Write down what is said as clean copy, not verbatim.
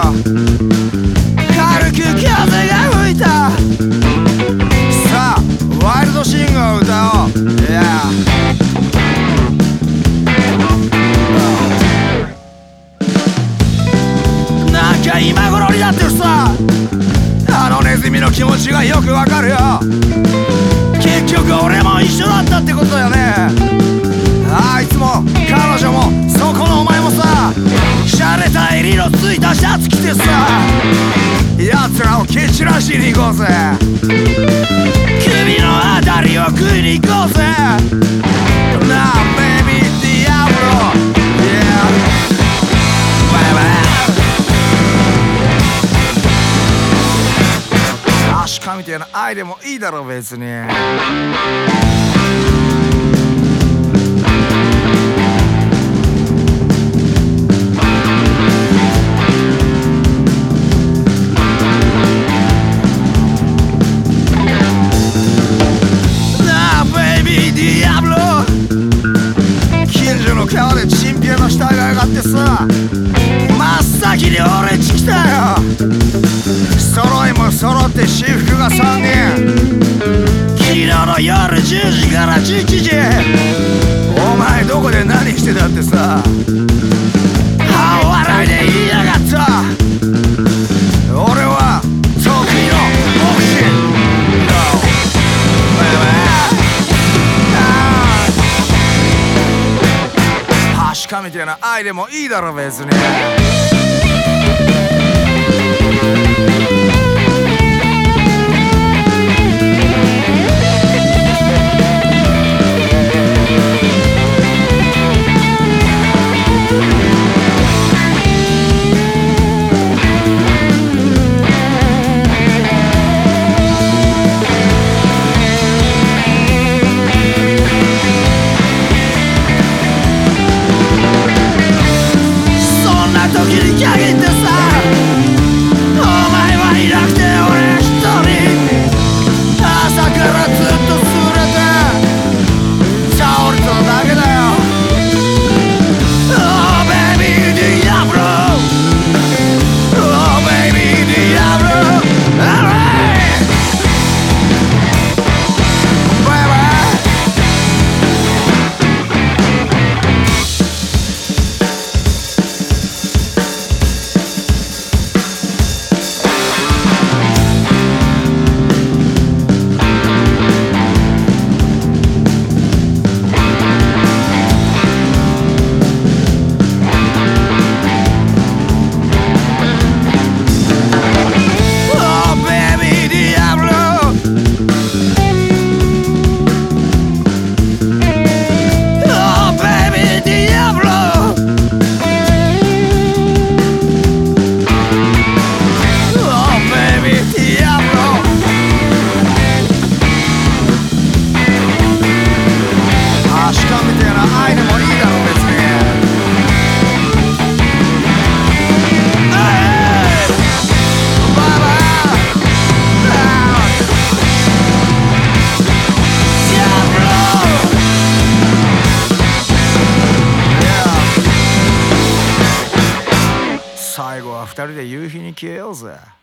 軽く風が吹いた。さあワイルドシングを歌おう。なんか今頃になってるさ。あのネズミの気持ちがよくわかるよ。結局俺も一緒だったってことだよね。あいつも彼女もそこのお前もさ、洒落た襟のついたシャツ着てさ、奴らを蹴散らしに行こうぜ。首のあたりを食いに行こうぜ。なあベイビーディアブロ、アシカみたいな愛でもいいだろ別に。川でチンピラの死体が上がってさ、真っ先に俺んち来たよ。揃いも揃って私服が3人。昨日の夜10時から11時、お前どこで何してたってさ、半笑いで言いやがった。俺は得意のボクシング。みたいな愛でもいいだろ別に。最後は2人で夕日に消えようぜ。